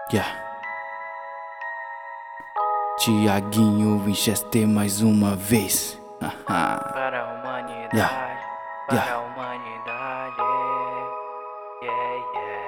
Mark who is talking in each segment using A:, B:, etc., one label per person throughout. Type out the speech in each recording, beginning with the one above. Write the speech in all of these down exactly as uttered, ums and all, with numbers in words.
A: Yeah. Tiaguinho Winchester mais uma vez.
B: Para a humanidade,
A: Yeah.
B: para
A: Yeah.
B: a humanidade. Yeah,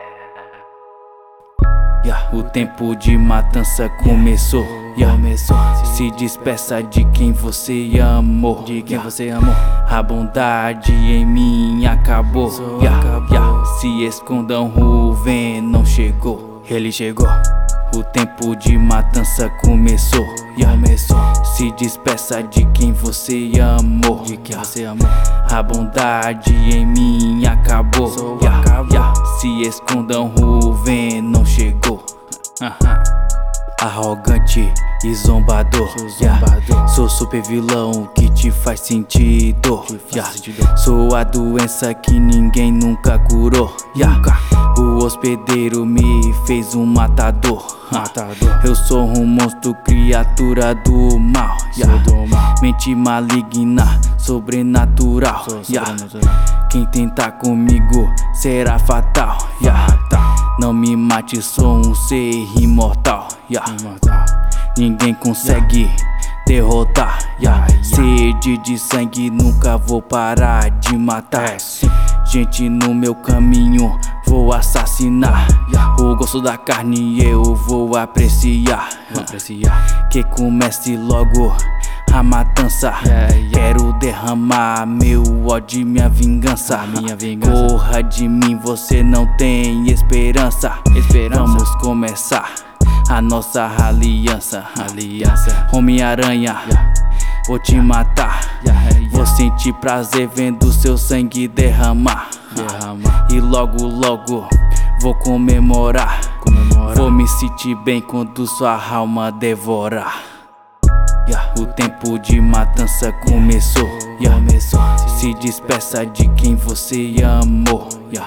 B: yeah.
A: Yeah. O tempo de matança começou. Yeah. Começou. Se despeça de quem você amou. De quem yeah. você amou. A bondade em mim acabou. Yeah. Acabou. Yeah. Se escondam, o Venom chegou. Ele chegou. O tempo de matança começou. Yeah. Começou. Se despeça de quem você amou. De quem você amou. A bondade em mim acabou. Yeah. Acabou. Yeah. Se escondam, o Venom chegou. Uh-huh. Arrogante e zombador, sou, zombador. Yeah. Sou super vilão que te faz sentido, te faz yeah. sentido. Sou a doença que ninguém nunca curou, yeah. nunca. O hospedeiro me fez um matador, matador. Eu sou um monstro, criatura do mal, yeah. do mal. Mente maligna, sobrenatural, sou yeah. sobrenatural. Quem tentar comigo será fatal, yeah. Não me mate, sou um ser imortal, yeah. imortal. Ninguém consegue yeah. derrotar, yeah. Yeah. Sede de sangue, nunca vou parar de matar. É, gente no meu caminho, vou assassinar. Yeah. O gosto da carne eu vou apreciar, vou apreciar. Que comece logo a matança, yeah, yeah. Quero derramar meu ódio e minha vingança. minha vingança. Corra de mim, você não tem esperança. esperança. Vamos começar a nossa aliança. aliança. Homem-Aranha, yeah. vou te matar, yeah, yeah. Vou sentir prazer vendo seu sangue derramar, derramar. E logo logo vou comemorar, comemorar. Vou me sentir bem quando sua alma devorar. Yeah. O tempo de matança começou, yeah. começou. Se despeça de quem você amou, yeah.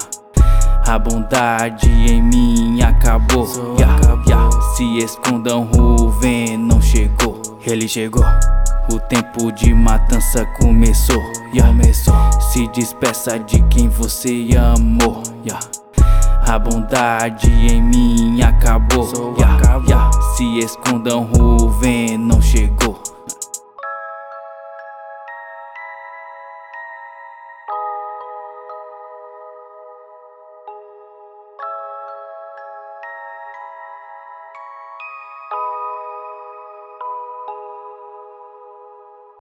A: A bondade em mim acabou, yeah. Yeah. Se escondam, o Venom chegou. Ele chegou. O tempo de matança começou, yeah. começou. Se despeça de quem você amou, yeah. A bondade em mim acabou, yeah. Yeah. Se escondam, o Venom chegou.